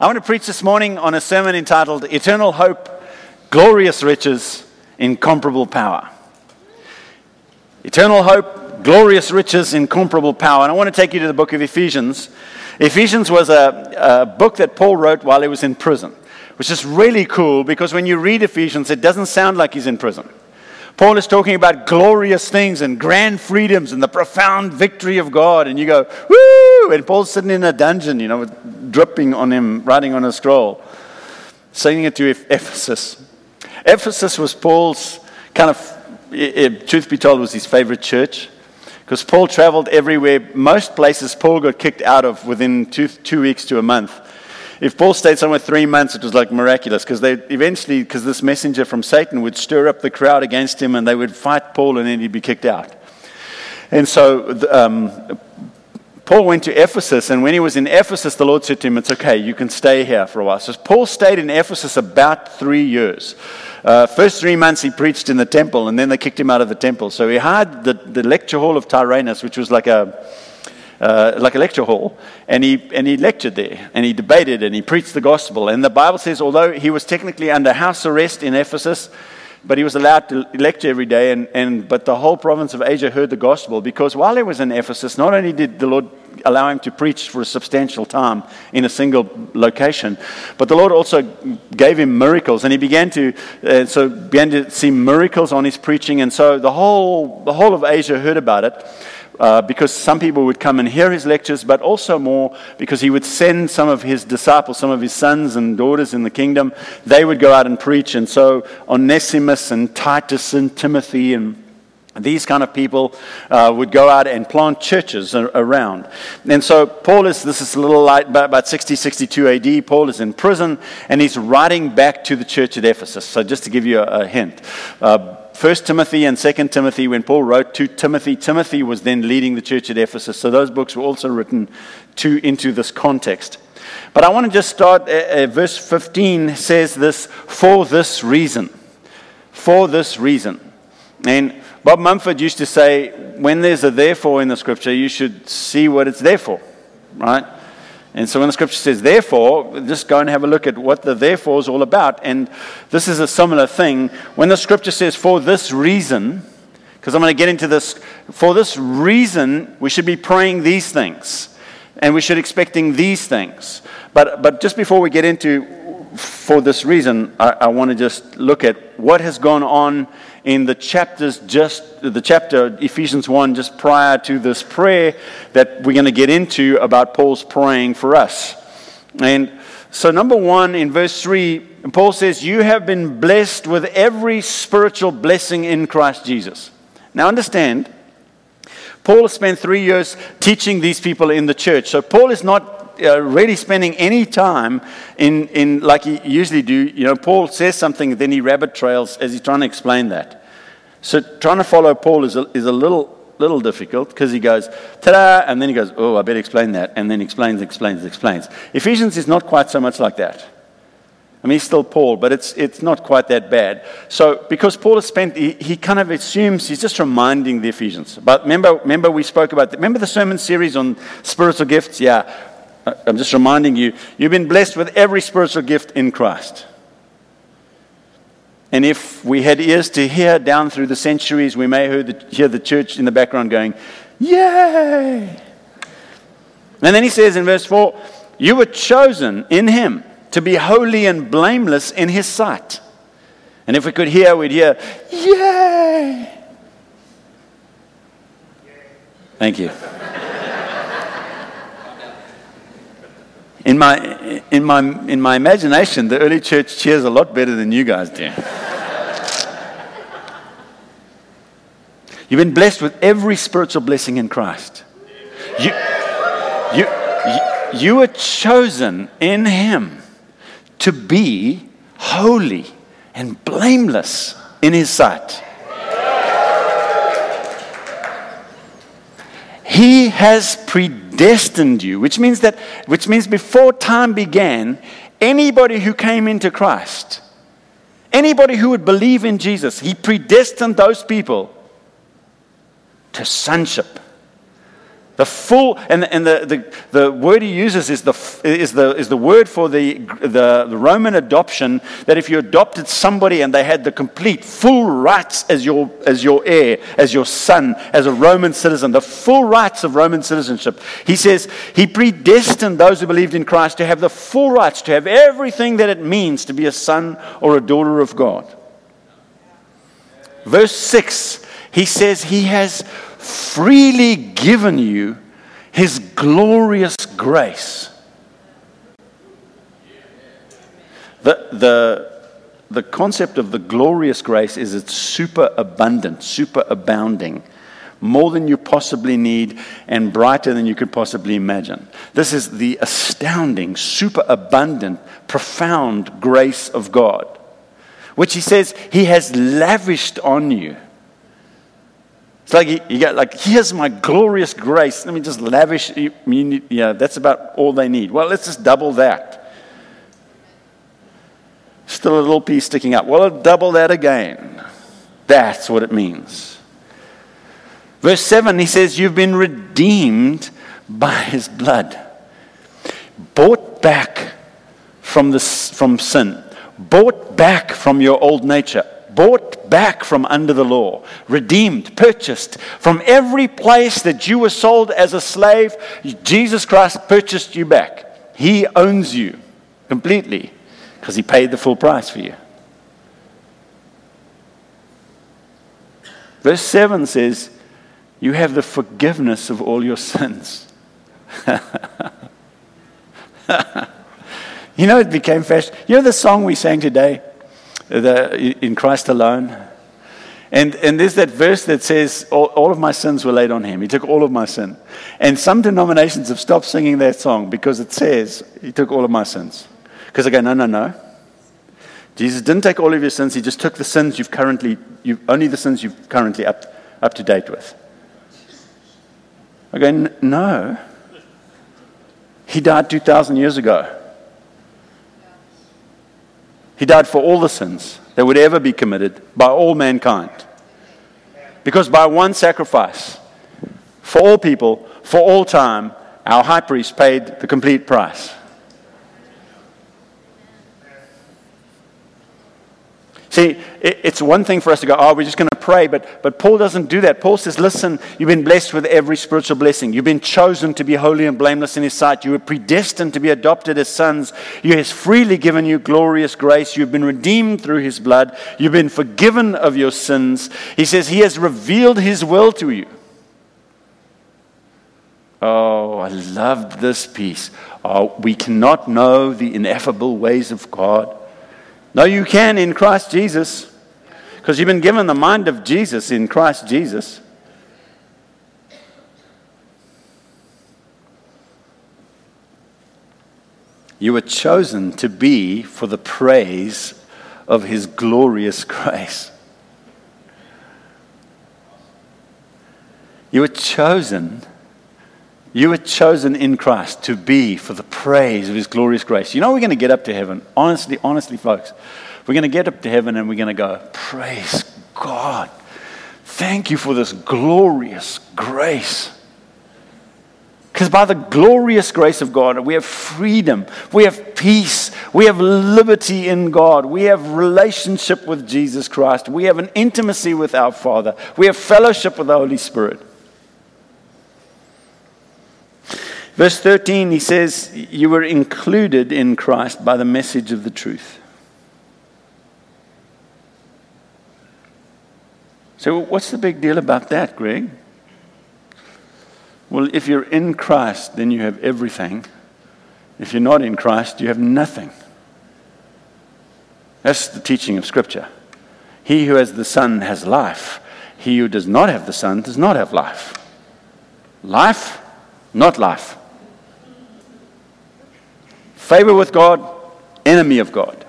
I want to preach this morning on a sermon entitled Eternal Hope, Glorious Riches, Incomparable Power. Eternal hope, glorious riches, incomparable power. And I want to take you to the book of Ephesians. Ephesians was a book that Paul wrote while he was in prison, which is really cool because when you read Ephesians, it doesn't sound like he's in prison. Paul is talking about glorious things and grand freedoms and the profound victory of God. And you go, woo! And Paul's sitting in a dungeon, with dripping on him, writing on a scroll, sending it to Ephesus. Ephesus was Paul's truth be told, was his favorite church. Because Paul traveled everywhere. Most places Paul got kicked out of within 2 weeks to a month. If Paul stayed somewhere 3 months, it was like miraculous, because because this messenger from Satan would stir up the crowd against him, and they would fight Paul, and then he'd be kicked out. And so Paul went to Ephesus, and when he was in Ephesus, the Lord said to him, "It's okay, you can stay here for a while." So Paul stayed in Ephesus about 3 years. First 3 months he preached in the temple, and then they kicked him out of the temple. So he hired the lecture hall of Tyrannus, which was like a lecture hall, and he lectured there, and he debated, and he preached the gospel. And the Bible says, although he was technically under house arrest in Ephesus, but he was allowed to lecture every day, but the whole province of Asia heard the gospel, because while he was in Ephesus, not only did the Lord allow him to preach for a substantial time in a single location, but the Lord also gave him miracles, and he began to see miracles on his preaching, and so the whole of Asia heard about it. Because some people would come and hear his lectures, but also more because he would send some of his disciples, some of his sons and daughters in the kingdom. They would go out and preach, and so Onesimus and Titus and Timothy and these kind of people would go out and plant churches around. And so Paul this is a little light, about 60, 62 AD, Paul is in prison, and he's writing back to the church at Ephesus. So just to give you a hint, 1 Timothy and 2 Timothy, when Paul wrote to Timothy, Timothy was then leading the church at Ephesus. So those books were also written into this context. But I want to just start, verse 15 says this, for this reason. For this reason. And Bob Mumford used to say, when there's a therefore in the scripture, you should see what it's there for, right? And so when the scripture says therefore, just go and have a look at what the therefore is all about. And this is a similar thing. When the scripture says for this reason, because I'm going to get into this, for this reason, we should be praying these things. And we should be expecting these things. But just before we get into for this reason, I want to just look at what has gone on in the chapter Ephesians 1 just prior to this prayer that we're going to get into about Paul's praying for us. And so number 1 in verse 3, Paul says, you have been blessed with every spiritual blessing in Christ Jesus. Now understand, Paul has spent 3 years teaching these people in the church. So Paul is not really spending any time in like he usually do. Paul says something, then he rabbit trails as he's trying to explain that. So trying to follow Paul is a little difficult, because he goes, ta-da, and then he goes, oh, I better explain that, and then explains. Ephesians is not quite so much like that. I mean, he's still Paul, but it's not quite that bad. So because Paul has spent, he kind of assumes, he's just reminding the Ephesians. But remember we spoke about, remember the sermon series on spiritual gifts? Yeah. I'm just reminding you, you've been blessed with every spiritual gift in Christ. And if we had ears to hear down through the centuries, we may hear the church in the background going, yay! And then he says in verse 4, you were chosen in him to be holy and blameless in his sight. And if we could hear, we'd hear, yay! Thank you. In my imagination, the early church cheers a lot better than you guys do. You've been blessed with every spiritual blessing in Christ. You were chosen in him to be holy and blameless in his sight. He has predestined you, which means before time began, anybody who came into Christ, anybody who would believe in Jesus, he predestined those people to sonship. The full, and the word he uses is the word for the Roman adoption, that if you adopted somebody and they had the complete, full rights as your heir, as your son, as a Roman citizen, the full rights of Roman citizenship. He says he predestined those who believed in Christ to have the full rights, to have everything that it means to be a son or a daughter of God. Verse 6, he says he has freely given you his glorious grace. The concept of the glorious grace is it's super abundant, super abounding, more than you possibly need and brighter than you could possibly imagine. This is the astounding, super abundant, profound grace of God, which he says he has lavished on you. It's like you got, like, here's my glorious grace. Let me just lavish. That's about all they need. Well, let's just double that. Still a little piece sticking up. Well, double that again. That's what it means. Verse 7, he says, you've been redeemed by his blood. Bought back from sin. Bought back from your old nature. Bought back from under the law, redeemed, purchased from every place that you were sold as a slave. Jesus Christ purchased you back. He owns you completely because he paid the full price for you. Verse 7 says, you have the forgiveness of all your sins. You know, it became fashion. You know the song we sang today? In Christ alone. And there's that verse that says, all of my sins were laid on him. He took all of my sin. And some denominations have stopped singing that song because it says, he took all of my sins. Because they go, no. Jesus didn't take all of your sins. He just took the sins only the sins you've currently up to date with. I go, no. He died 2,000 years ago. He died for all the sins that would ever be committed by all mankind. Because by one sacrifice, for all people, for all time, our high priest paid the complete price. See, it's one thing for us to go, we're just going to pray, but Paul doesn't do that. Paul says, listen, you've been blessed with every spiritual blessing. You've been chosen to be holy and blameless in his sight. You were predestined to be adopted as sons. He has freely given you glorious grace. You've been redeemed through his blood. You've been forgiven of your sins. He says he has revealed his will to you. Oh, I loved this piece. We cannot know the ineffable ways of God. No, you can in Christ Jesus, because you've been given the mind of Jesus in Christ Jesus. You were chosen to be for the praise of his glorious grace. You were chosen in Christ to be for the praise of his glorious grace. You know, we're going to get up to heaven. Honestly, folks, we're going to get up to heaven and we're going to go, praise God. Thank you for this glorious grace. Because by the glorious grace of God, we have freedom, we have peace, we have liberty in God, we have relationship with Jesus Christ, we have an intimacy with our Father, we have fellowship with the Holy Spirit. Verse 13, he says, you were included in Christ by the message of the truth. So what's the big deal about that, Greg? Well, if you're in Christ, then you have everything. If you're not in Christ, you have nothing. That's the teaching of Scripture. He who has the Son has life. He who does not have the Son does not have life. Life, not life. Favor with God, enemy of God.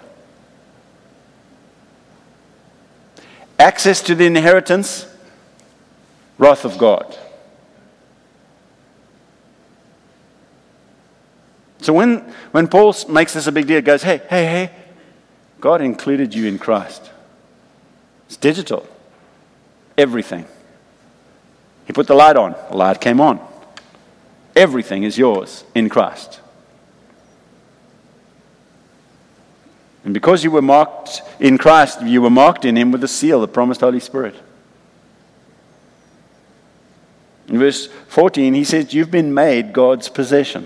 Access to the inheritance, wrath of God. So when Paul makes this a big deal, it goes, hey, God included you in Christ. It's digital. Everything. He put the light on. The light came on. Everything is yours in Christ. And because you were marked in Christ, you were marked in him with the seal, the promised Holy Spirit. In verse 14, he says, you've been made God's possession.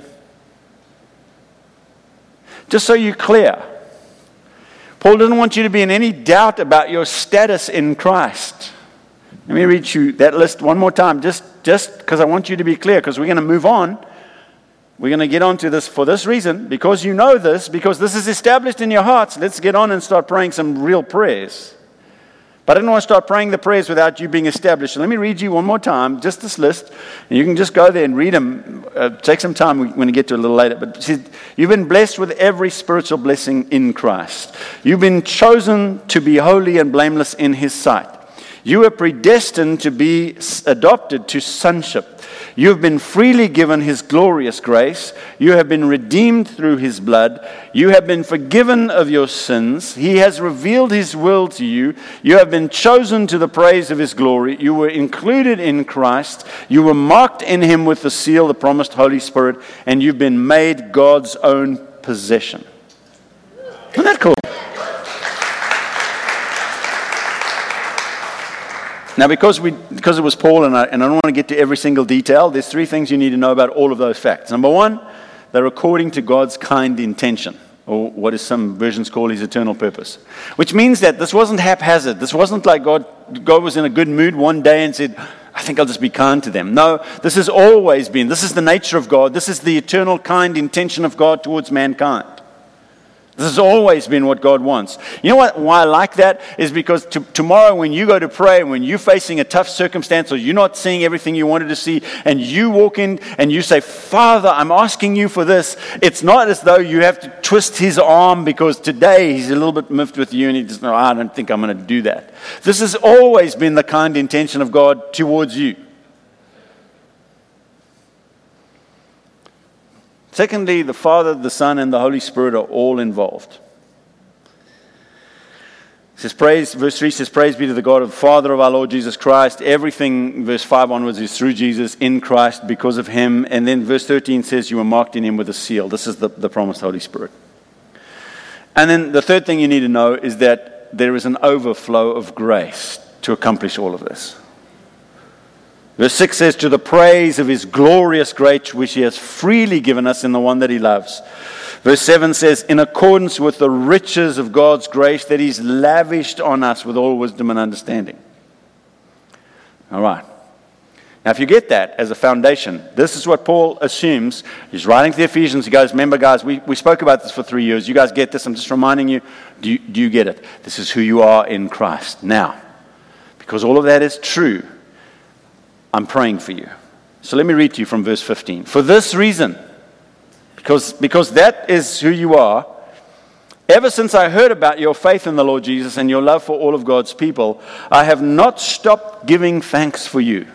Just so you're clear, Paul doesn't want you to be in any doubt about your status in Christ. Let me read you that list one more time, just because I want you to be clear, because we're going to move on. We're going to get on to this for this reason, because you know this, because this is established in your hearts. Let's get on and start praying some real prayers. But I don't want to start praying the prayers without you being established. So let me read you one more time, just this list. And you can just go there and read them. Take some time. We're going to get to it a little later. But see, you've been blessed with every spiritual blessing in Christ. You've been chosen to be holy and blameless in his sight. You are predestined to be adopted to sonship. You have been freely given his glorious grace. You have been redeemed through his blood. You have been forgiven of your sins. He has revealed his will to you. You have been chosen to the praise of his glory. You were included in Christ. You were marked in him with the seal, the promised Holy Spirit, and you've been made God's own possession. Isn't that cool? Now, because it was Paul, and I don't want to get to every single detail, there's three things you need to know about all of those facts. Number one, they're according to God's kind intention, or what is some versions call his eternal purpose. Which means that this wasn't haphazard. This wasn't like God was in a good mood one day and said, I think I'll just be kind to them. No, this has always been. This is the nature of God. This is the eternal kind intention of God towards mankind. This has always been what God wants. You know what? Why I like that is because tomorrow when you go to pray, when you're facing a tough circumstance or you're not seeing everything you wanted to see, and you walk in and you say, Father, I'm asking you for this. It's not as though you have to twist his arm because today he's a little bit miffed with you and he just, no, I don't think I'm going to do that. This has always been the kind intention of God towards you. Secondly, the Father, the Son, and the Holy Spirit are all involved. It says, verse 3 says, praise be to the God of the Father of our Lord Jesus Christ. Everything, verse 5 onwards, is through Jesus, in Christ, because of him. And then verse 13 says, you were marked in him with a seal. This is the promised Holy Spirit. And then the third thing you need to know is that there is an overflow of grace to accomplish all of this. Verse 6 says, to the praise of his glorious grace, which he has freely given us in the one that he loves. Verse 7 says, in accordance with the riches of God's grace that he's lavished on us with all wisdom and understanding. All right. Now, if you get that as a foundation, this is what Paul assumes. He's writing to the Ephesians. He goes, remember, guys, we spoke about this for 3 years. You guys get this. I'm just reminding you. Do you get it? This is who you are in Christ. Now, because all of that is true, I'm praying for you. So let me read to you from verse 15. For this reason, because that is who you are, ever since I heard about your faith in the Lord Jesus and your love for all of God's people, I have not stopped giving thanks for you.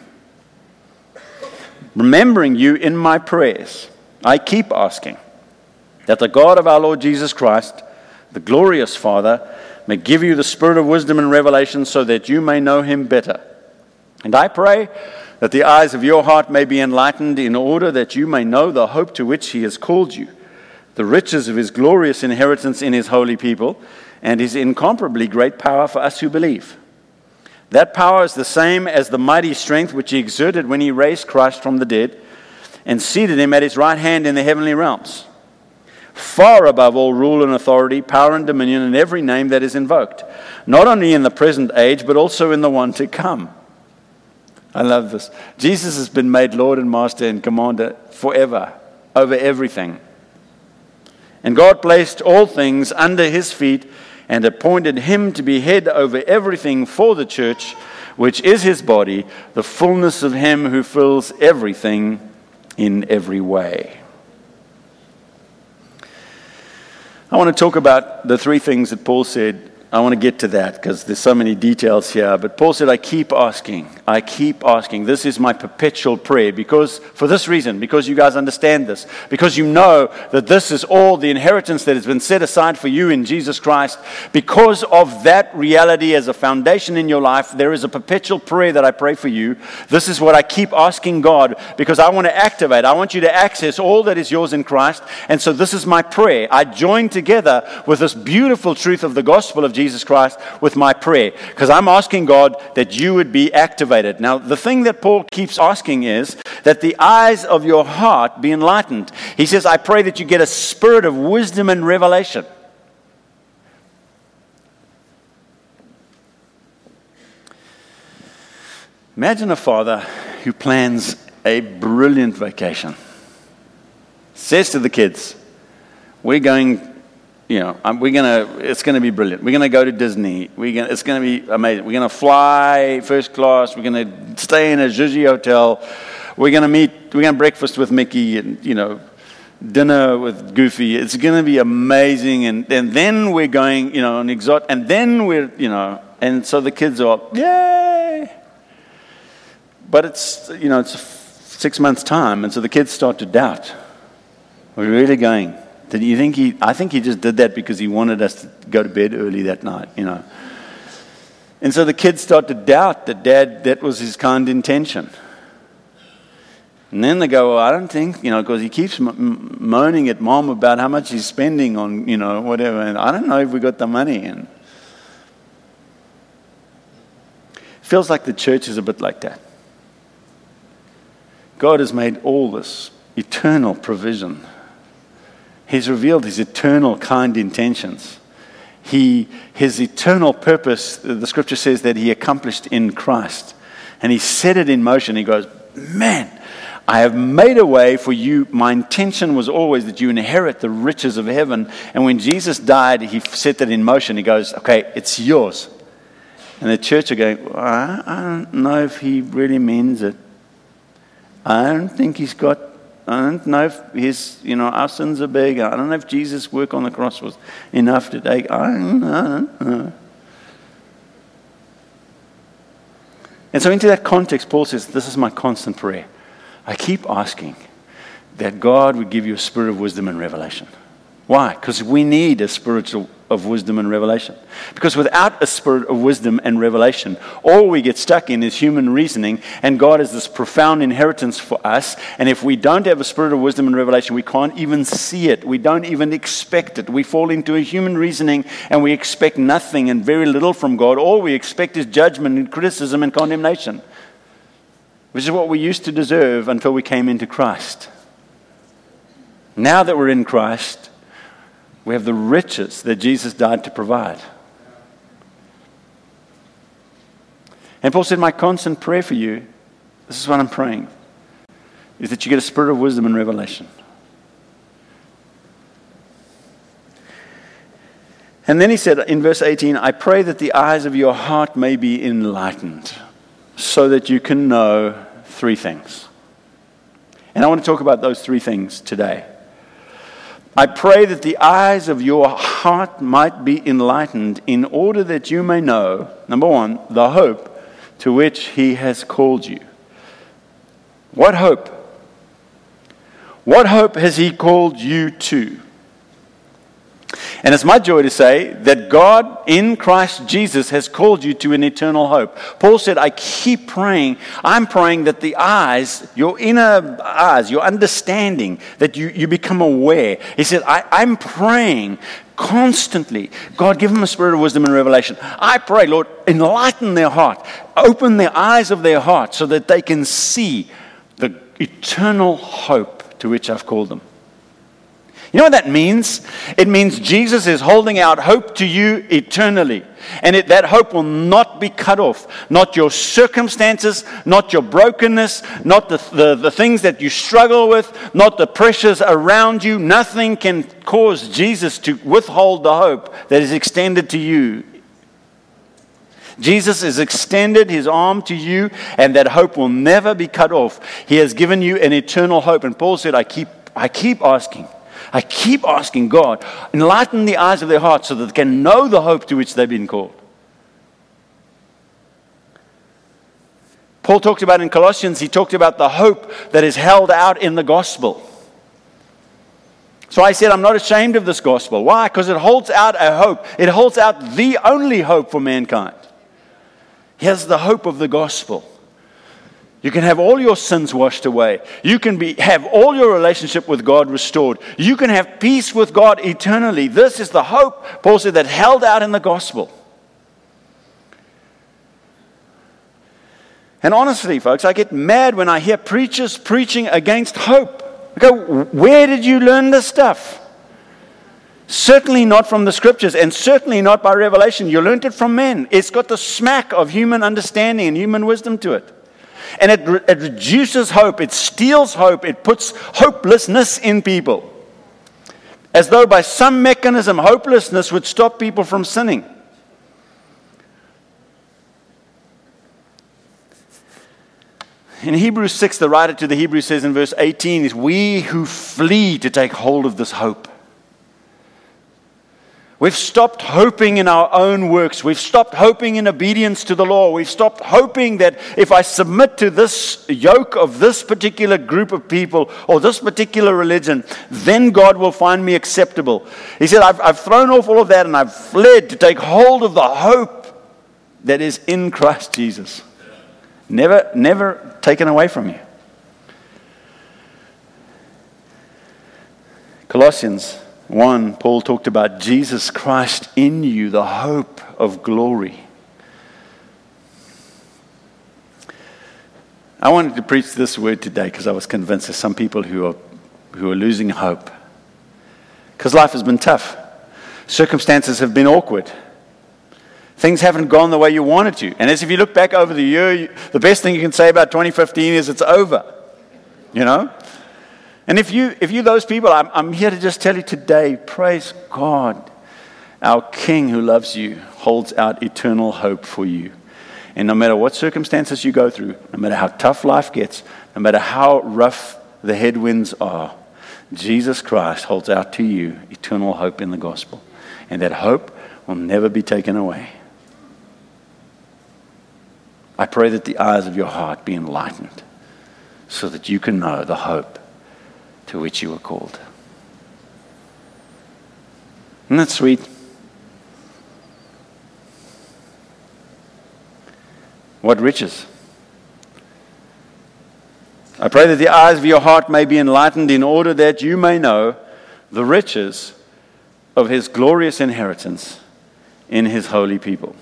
Remembering you in my prayers, I keep asking that the God of our Lord Jesus Christ, the glorious Father, may give you the spirit of wisdom and revelation so that you may know him better. And I pray that the eyes of your heart may be enlightened in order that you may know the hope to which he has called you, the riches of his glorious inheritance in his holy people, and his incomparably great power for us who believe. That power is the same as the mighty strength which he exerted when he raised Christ from the dead and seated him at his right hand in the heavenly realms, far above all rule and authority, power and dominion, and every name that is invoked, not only in the present age, but also in the one to come. I love this. Jesus has been made Lord and Master and Commander forever, over everything. And God placed all things under his feet and appointed him to be head over everything for the church, which is his body, the fullness of him who fills everything in every way. I want to talk about the three things that Paul said I want to get to that because there's so many details here. But Paul said, I keep asking. I keep asking. This is my perpetual prayer because, for this reason, because you guys understand this, because you know that this is all the inheritance that has been set aside for you in Jesus Christ. Because of that reality as a foundation in your life, there is a perpetual prayer that I pray for you. This is what I keep asking God because I want to activate. I want you to access all that is yours in Christ. And so this is my prayer. I join together with this beautiful truth of the gospel of Jesus Christ with my prayer because I'm asking God that you would be activated. Now, the thing that Paul keeps asking is that the eyes of your heart be enlightened. He says, I pray that you get a spirit of wisdom and revelation. Imagine a father who plans a brilliant vacation. Says to the kids, we're going, it's going to be brilliant. We're going to go to Disney. It's going to be amazing. We're going to fly first class. We're going to stay in a Gigi hotel. We're going to breakfast with Mickey and, dinner with Goofy. It's going to be amazing. And then we're going, on exotic, and then and so the kids are, yay! But it's 6 months' time, and so the kids start to doubt. We're really going. Did you think I think he just did that because he wanted us to go to bed early that night, And so the kids start to doubt that Dad, that was his kind intention. And then they go, well, I don't think, because he keeps moaning at Mom about how much he's spending on, whatever. And I don't know if we got the money. And it feels like the church is a bit like that. God has made all this eternal provision. He's revealed his eternal kind intentions. His eternal purpose, the scripture says that he accomplished in Christ. And he set it in motion. He goes, man, I have made a way for you. My intention was always that you inherit the riches of heaven. And when Jesus died, he set that in motion. He goes, okay, it's yours. And the church are going, well, I don't know if he really means it. I don't know if our sins are big. I don't know if Jesus' work on the cross was enough to take. I don't know. And so into that context, Paul says, this is my constant prayer. I keep asking that God would give you a spirit of wisdom and revelation. Why? Because we need a spirit of wisdom and revelation. Because without a spirit of wisdom and revelation, all we get stuck in is human reasoning, and God has this profound inheritance for us. And if we don't have a spirit of wisdom and revelation, we can't even see it. We don't even expect it. We fall into a human reasoning, and we expect nothing and very little from God. All we expect is judgment and criticism and condemnation, which is what we used to deserve until we came into Christ. Now that we're in Christ, we have the riches that Jesus died to provide. And Paul said, my constant prayer for you, this is what I'm praying, is that you get a spirit of wisdom and revelation. And then he said in verse 18, I pray that the eyes of your heart may be enlightened so that you can know three things. And I want to talk about those three things today. I pray that the eyes of your heart might be enlightened in order that you may know, number one, the hope to which he has called you. What hope? What hope has he called you to? And it's my joy to say that God in Christ Jesus has called you to an eternal hope. Paul said, I keep praying. I'm praying that the eyes, your inner eyes, your understanding, that you become aware. He said, I'm praying constantly. God, give them a spirit of wisdom and revelation. I pray, Lord, enlighten their heart. Open the eyes of their heart so that they can see the eternal hope to which I've called them. You know what that means? It means Jesus is holding out hope to you eternally. And that hope will not be cut off. Not your circumstances, not your brokenness, not the things that you struggle with, not the pressures around you. Nothing can cause Jesus to withhold the hope that is extended to you. Jesus has extended his arm to you, and that hope will never be cut off. He has given you an eternal hope. And Paul said, I keep asking. I keep asking God, enlighten the eyes of their hearts so that they can know the hope to which they've been called. Paul talked about in Colossians, he talked about the hope that is held out in the gospel. So I said, I'm not ashamed of this gospel. Why? Because it holds out a hope. It holds out the only hope for mankind. Here's the hope of the gospel. You can have all your sins washed away. You can have all your relationship with God restored. You can have peace with God eternally. This is the hope, Paul said, that held out in the gospel. And honestly, folks, I get mad when I hear preachers preaching against hope. I go, where did you learn this stuff? Certainly not from the scriptures, and certainly not by revelation. You learned it from men. It's got the smack of human understanding and human wisdom to it. And it reduces hope. It steals hope. It puts hopelessness in people. As though by some mechanism, hopelessness would stop people from sinning. In Hebrews 6, the writer to the Hebrews says in verse 18, is we who flee to take hold of this hope. We've stopped hoping in our own works. We've stopped hoping in obedience to the law. We've stopped hoping that if I submit to this yoke of this particular group of people or this particular religion, then God will find me acceptable. He said, I've thrown off all of that and I've fled to take hold of the hope that is in Christ Jesus. Never taken away from you. Colossians 1, Paul talked about Jesus Christ in you, the hope of glory. I wanted to preach this word today because I was convinced there's some people who are losing hope. Because life has been tough. Circumstances have been awkward. Things haven't gone the way you wanted to. And as if you look back over the year, the best thing you can say about 2015 is it's over. You know? And if you those people, I'm here to just tell you today, praise God. Our King who loves you holds out eternal hope for you. And no matter what circumstances you go through, no matter how tough life gets, no matter how rough the headwinds are, Jesus Christ holds out to you eternal hope in the gospel. And that hope will never be taken away. I pray that the eyes of your heart be enlightened so that you can know the hope to which you were called. Isn't that sweet? What riches. I pray that the eyes of your heart may be enlightened in order that you may know the riches of his glorious inheritance in his holy people.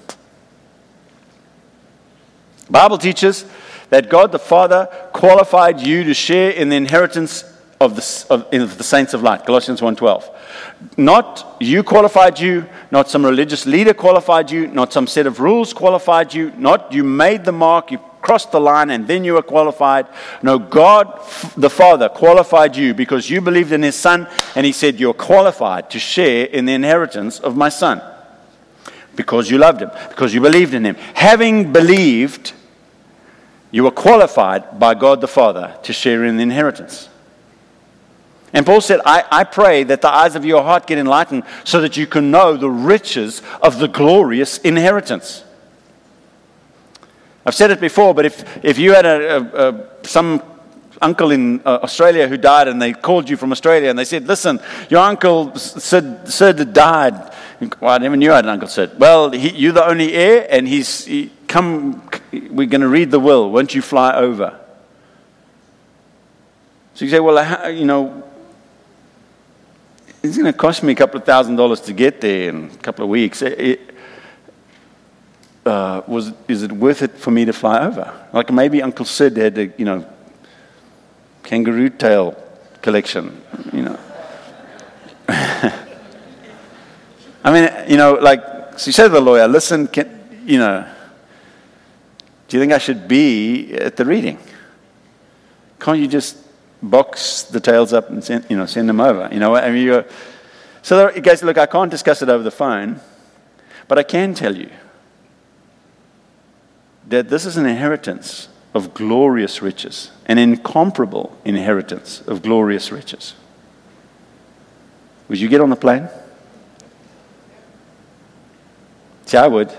The Bible teaches that God the Father qualified you to share in the inheritance of the saints of light, Colossians 1:12. Not you qualified you, not some religious leader qualified you, not some set of rules qualified you, not you made the mark, you crossed the line and then you were qualified. No, God the Father qualified you because you believed in his Son and he said you're qualified to share in the inheritance of my Son. Because you loved him, because you believed in him. Having believed, you were qualified by God the Father to share in the inheritance. And Paul said, I pray that the eyes of your heart get enlightened so that you can know the riches of the glorious inheritance. I've said it before, but if you had some uncle in Australia who died and they called you from Australia and they said, listen, your uncle Sid died. Well, I never knew I had an uncle Sid. Well, you're the only heir and we're going to read the will. Won't you fly over? So you say, well, it's going to cost me a couple of $1,000s to get there in a couple of weeks. Is it worth it for me to fly over? Like maybe Uncle Sid had a, kangaroo tail collection, I mean, so you say to the lawyer, listen, do you think I should be at the reading? Can't you just box the tails up and send them over? So he goes, look, I can't discuss it over the phone, but I can tell you that this is an inheritance of glorious riches, an incomparable inheritance of glorious riches. Would you get on the plane? See, I would.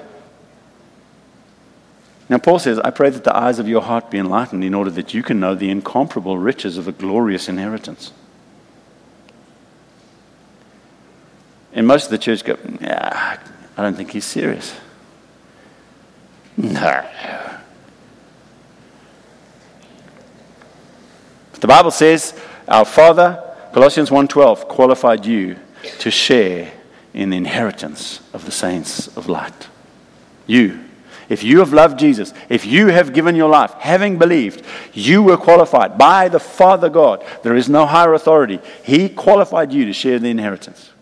Now, Paul says, I pray that the eyes of your heart be enlightened in order that you can know the incomparable riches of a glorious inheritance. And most of the church go, I don't think he's serious. No. But the Bible says, our Father, Colossians 1:12, qualified you to share in the inheritance of the saints of light. You. If you have loved Jesus, if you have given your life, having believed, you were qualified by the Father God. There is no higher authority. He qualified you to share the inheritance.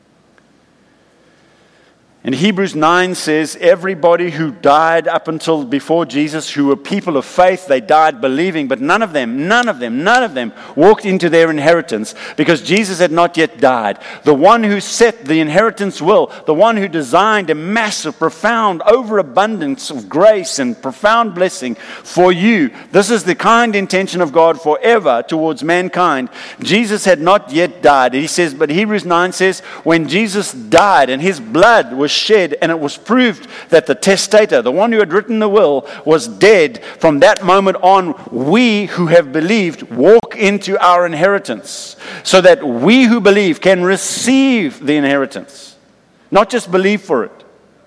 And Hebrews 9 says, everybody who died up until before Jesus, who were people of faith, they died believing, but none of them walked into their inheritance because Jesus had not yet died. The one who set the inheritance will, the one who designed a massive, profound overabundance of grace and profound blessing for you. This is the kind intention of God forever towards mankind. Jesus had not yet died. He says, but Hebrews 9 says, when Jesus died and his blood was shed, and it was proved that the testator, the one who had written the will, was dead. From that moment on, we who have believed walk into our inheritance, so that we who believe can receive the inheritance, not just believe for it.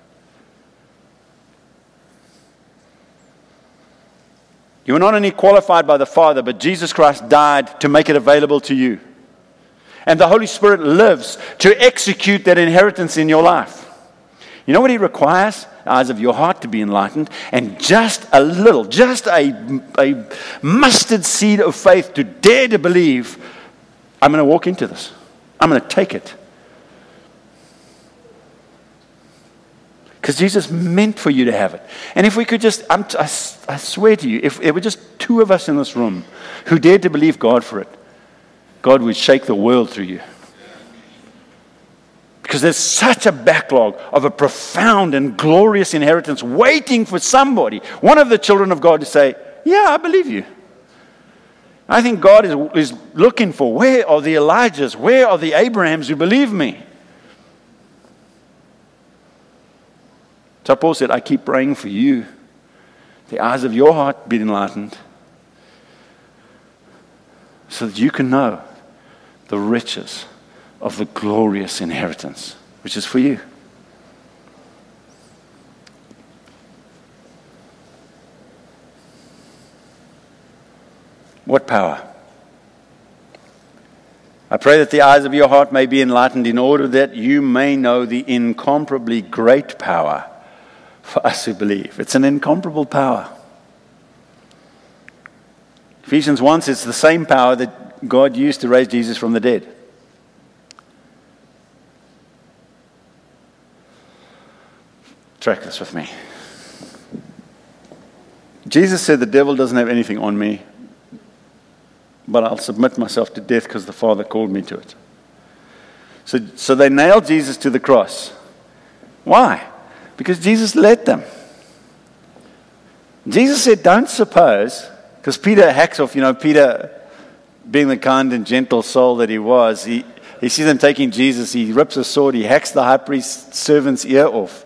You are not only qualified by the Father, but Jesus Christ died to make it available to you. And the Holy Spirit lives to execute that inheritance in your life. You know what he requires? The eyes of your heart to be enlightened, and just a little, just a mustard seed of faith to dare to believe, I'm going to walk into this. I'm going to take it. Because Jesus meant for you to have it. And if we could just, I swear to you, if there were just two of us in this room who dared to believe God for it, God would shake the world through you. Because there's such a backlog of a profound and glorious inheritance waiting for somebody, one of the children of God, to say, yeah, I believe you. I think God is looking for, where are the Elijahs? Where are the Abrahams who believe me? So Paul said, I keep praying for you. The eyes of your heart be enlightened, so that you can know the riches of the glorious inheritance, which is for you. What power? I pray that the eyes of your heart may be enlightened in order that you may know the incomparably great power for us who believe. It's an incomparable power. Ephesians 1 says it's the same power that God used to raise Jesus from the dead. Track this with me. Jesus said, the devil doesn't have anything on me, but I'll submit myself to death because the Father called me to it. So they nailed Jesus to the cross. Why? Because Jesus led them. Jesus said, don't suppose, because Peter hacks off, Peter, being the kind and gentle soul that he was, he sees them taking Jesus, he rips a sword, he hacks the high priest's servant's ear off.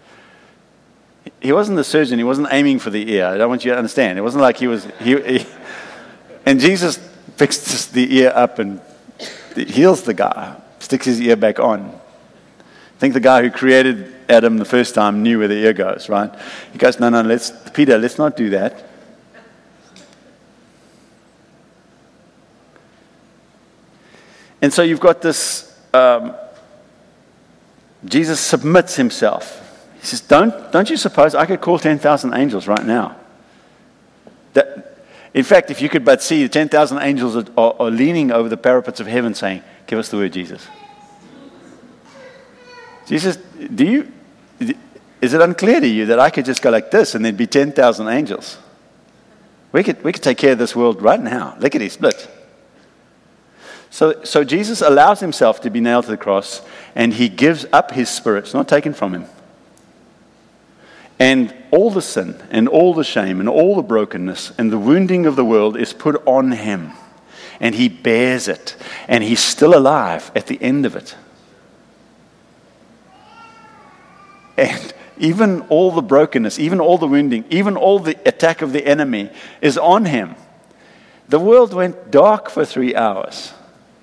He wasn't the surgeon. He wasn't aiming for the ear. I don't want you to understand. It wasn't like he was... And Jesus picks the ear up and heals the guy, sticks his ear back on. I think the guy who created Adam the first time knew where the ear goes, right? He goes, no, Peter, let's not do that. And so you've got this... Jesus submits himself. He says, don't you suppose I could call 10,000 angels right now? In fact, if you could but see, 10,000 angels are leaning over the parapets of heaven saying, give us the word, Jesus. Jesus, is it unclear to you that I could just go like this and there'd be 10,000 angels? We could take care of this world right now. Lickety split. So Jesus allows himself to be nailed to the cross, and he gives up his spirit. It's not taken from him. And all the sin and all the shame and all the brokenness and the wounding of the world is put on him. and he bears it, and he's still alive at the end of it. And even all the brokenness, even all the wounding, even all the attack of the enemy is on him. The world went dark for 3 hours.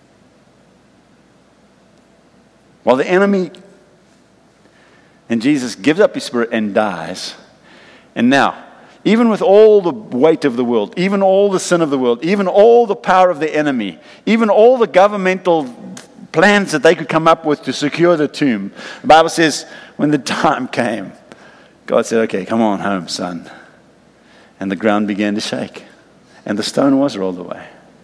While the enemy and Jesus gives up his spirit and dies. And now, even with all the weight of the world, even all the sin of the world, even all the power of the enemy, even all the governmental plans that they could come up with to secure the tomb, the Bible says, when the time came, God said, okay, come on home, son. And the ground began to shake. And the stone was rolled away.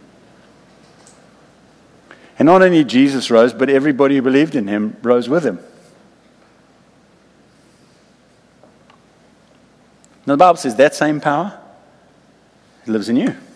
And not only Jesus rose, but everybody who believed in him rose with him. Now the Bible says that same power, it lives in you.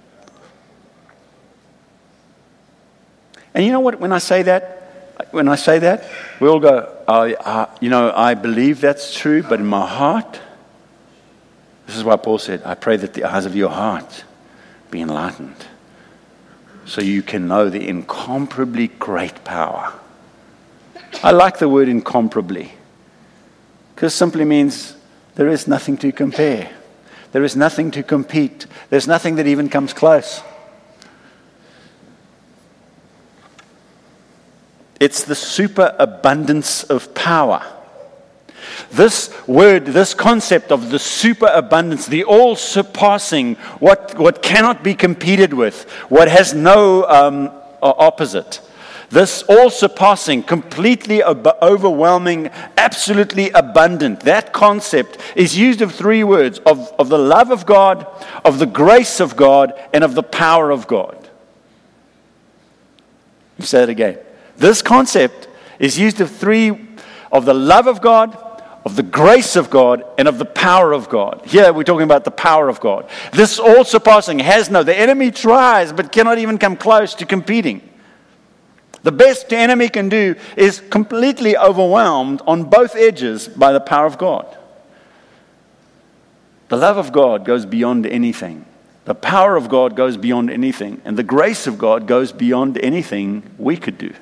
And you know what, when I say that, we all go, I believe that's true, but in my heart, this is why Paul said, I pray that the eyes of your heart be enlightened, so you can know the incomparably great power. I like the word incomparably, because it simply means there is nothing to compare. There is nothing to compete. There's nothing that even comes close. It's the superabundance of power. This word, this concept of the superabundance, the all-surpassing, what cannot be competed with, what has no opposite. This all-surpassing, completely overwhelming, absolutely abundant. That concept is used of 3 words, of the love of God, of the grace of God, and of the power of God. Let me say it again. This concept is used of 3, of the love of God, of the grace of God, and of the power of God. Here we're talking about the power of God. This all-surpassing the enemy tries but cannot even come close to competing. The best the enemy can do is completely overwhelmed on both edges by the power of God. The love of God goes beyond anything. The power of God goes beyond anything. And the grace of God goes beyond anything we could do.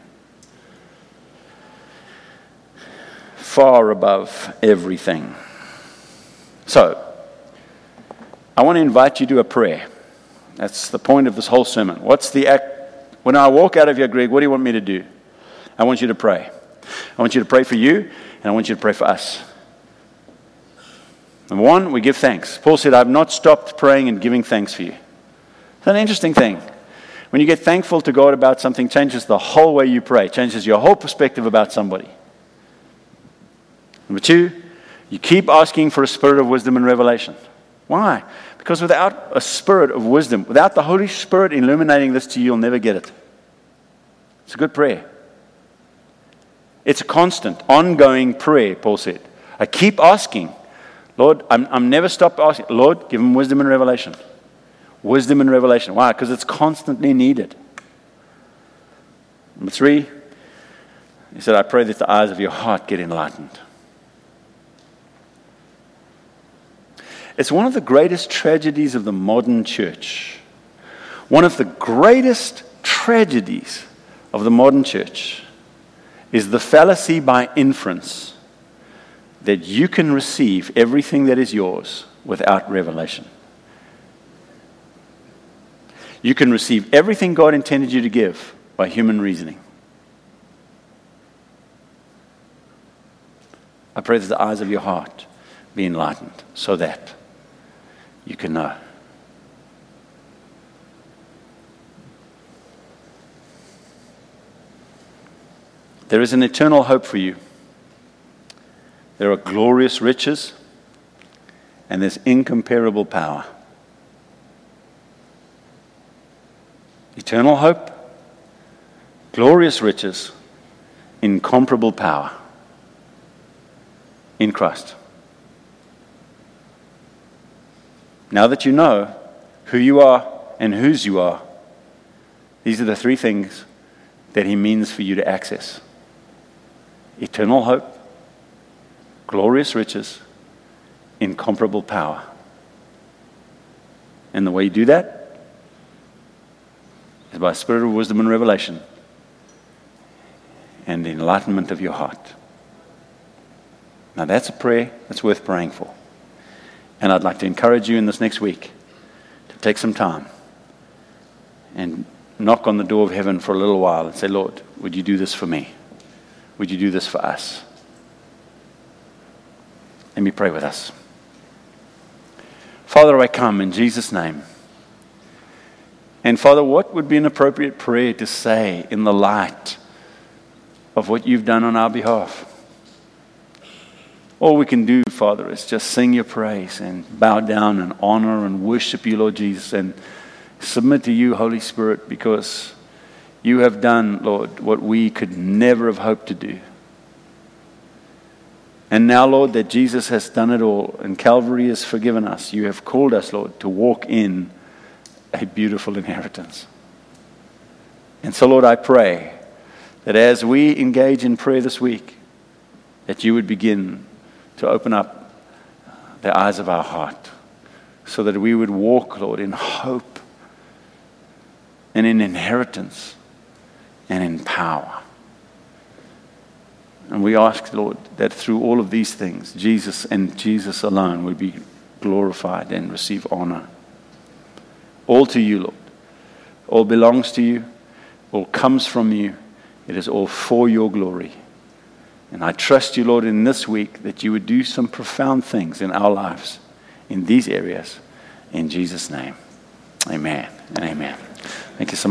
Far above everything. So, I want to invite you to a prayer. That's the point of this whole sermon. What's the act? When I walk out of here, Greg, what do you want me to do? I want you to pray. I want you to pray for you, and I want you to pray for us. Number 1, we give thanks. Paul said, I've not stopped praying and giving thanks for you. It's an interesting thing. When you get thankful to God about something, changes the whole way you pray, changes your whole perspective about somebody. Number 2, you keep asking for a spirit of wisdom and revelation. Why? Because without a spirit of wisdom, without the Holy Spirit illuminating this to you, you'll never get it. It's a good prayer. It's a constant, ongoing prayer, Paul said. I keep asking. Lord, I'm never stopped asking. Lord, give him wisdom and revelation. Wisdom and revelation. Why? Because it's constantly needed. Number 3, he said, I pray that the eyes of your heart get enlightened. It's one of the greatest tragedies of the modern church. One of the greatest tragedies of the modern church is the fallacy by inference that you can receive everything that is yours without revelation. You can receive everything God intended you to give by human reasoning. I pray that the eyes of your heart be enlightened so that you can know. There is an eternal hope for you. There are glorious riches, and there's incomparable power. Eternal hope, glorious riches, incomparable power in Christ. Now that you know who you are and whose you are, these are the 3 things that he means for you to access. Eternal hope, glorious riches, incomparable power. And the way you do that is by spirit of wisdom and revelation and the enlightenment of your heart. Now that's a prayer that's worth praying for. And I'd like to encourage you in this next week to take some time and knock on the door of heaven for a little while and say, Lord, would you do this for me? Would you do this for us? Let me pray with us. Father, I come in Jesus' name. And Father, what would be an appropriate prayer to say in the light of what you've done on our behalf? All we can do, Father, is just sing your praise and bow down and honor and worship you, Lord Jesus, and submit to you, Holy Spirit, because you have done, Lord, what we could never have hoped to do. And now, Lord, that Jesus has done it all and Calvary has forgiven us, you have called us, Lord, to walk in a beautiful inheritance. And so, Lord, I pray that as we engage in prayer this week, that you would begin to open up the eyes of our heart so that we would walk, Lord, in hope and in inheritance and in power. And we ask, Lord, that through all of these things, Jesus and Jesus alone would be glorified and receive honor. All to you, Lord. All belongs to you. All comes from you. It is all for your glory. And I trust you, Lord, in this week that you would do some profound things in our lives in these areas. In Jesus' name, amen and amen. Thank you so much.